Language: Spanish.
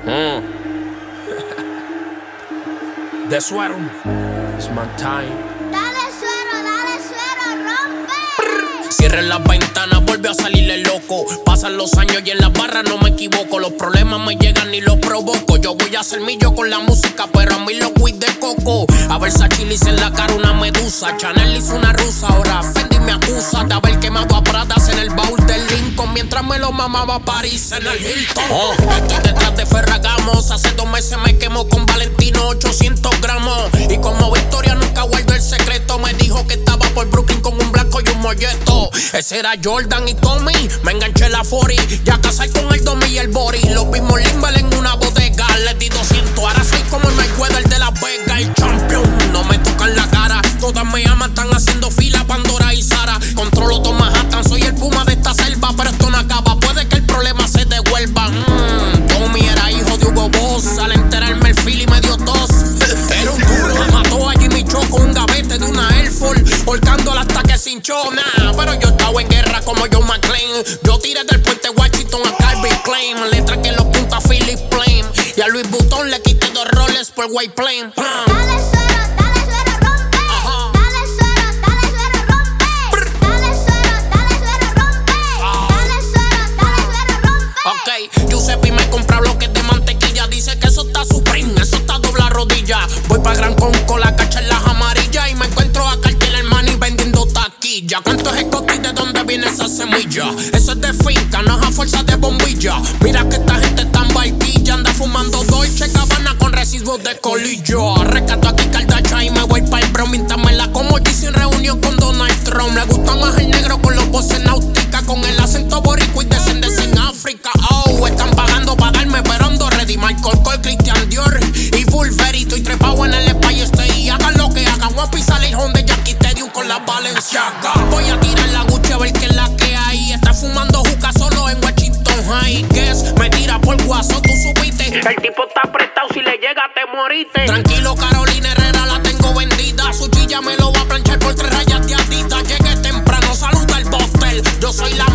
De suero, it's my time. Dale suero, rompe. Cierren las ventanas, vuelve a salirle loco. Pasan los años y en las barras no me equivoco. Los problemas me llegan y los provoco. Yo voy a hacer millo con la música, pero a mí los quid de coco. A Versace le hice en la cara una medusa. Chanel hizo una rusa, ahora Fendi me acusa de haber quemado a Pradas en el baúl del Lincoln, mientras me lo mamaba París en el Hilton. Estoy detrás de Ferragamos. Hace 2 meses me quemó con Valentino 800 gramos. Y como Victoria nunca guardó el secreto, me dijo que estaba por Brooklyn con un blanco y un molleto. Ese era Jordan y Tommy. Me enganché la 40. Ya casé con el Domi y el Bori. Los mismos Limber en una bodega. Le di 200. Ahora soy como el Mayweather de la Vega. El champion. No me tocan la cara. Todas me aman. Están haciendo fila. Pandora y Sara. Controlo todo Manhattan. Soy el puma de esta selva. Pero esto no acaba. Puede que el problema se devuelva. Tommy era hijo de Hugo Boss. Al enterarme el feel y me dio tos. Era un duro. Mató a Jimmy Cho con un gavete de una Air Force. Holcándola hasta que se hinchó. Pero yo estaba en guerra como John McClane. Yo tiré del puente Washington a Calvin Klein. Le traqué los puntos a Philip Plain. Y a Louis Vuitton le quité 2 roles por White Plain. Dale suero, rompe. Dale suero, rompe. Dale suero, rompe. Dale suero, rompe. Ok, Giuseppe me compra bloques de mantequilla. Dice que eso está supreme, eso está dobla rodilla. Voy pa' Gran Conco, la cacha en las amarillas. Y me encuentro a Cartel Hermano vendiendo taquilla. ¿Cuánto es el costi de dónde viene esa semilla? Eso es de finca, no es a fuerza de bombilla. Mira que esta gente está en vaipilla. Anda fumando Dolce Gabbana con residuos de colillo. Rescato aquí Kardashian y me voy pa' el Bronx. Míntamela como Yeezy en reunión con Donald Trump. Le gusta más el negro con los voces náutica. Con el acento boricua y descendencia en África. Oh, están pagando pa' darme, pero ando ready. Michael Kors, Christian Dior y Burberry. Estoy trepado en el Empire State y hagan lo que hagan. Voy a pisar el home de Jackie Stadium con la Balenciaga. Voy a tirar la Gucci a ver qué es la que hay. Está fumando juca solo en Washington High. Guess, me tira por guaso, tú supiste. El tipo está prestado, si le llega te moriste. Tranquilo, Carolina Herrera la tengo vendida. Su chilla me lo va a planchar por 3 rayas de Adidas. Llegué temprano, saluda al bóster. Yo soy la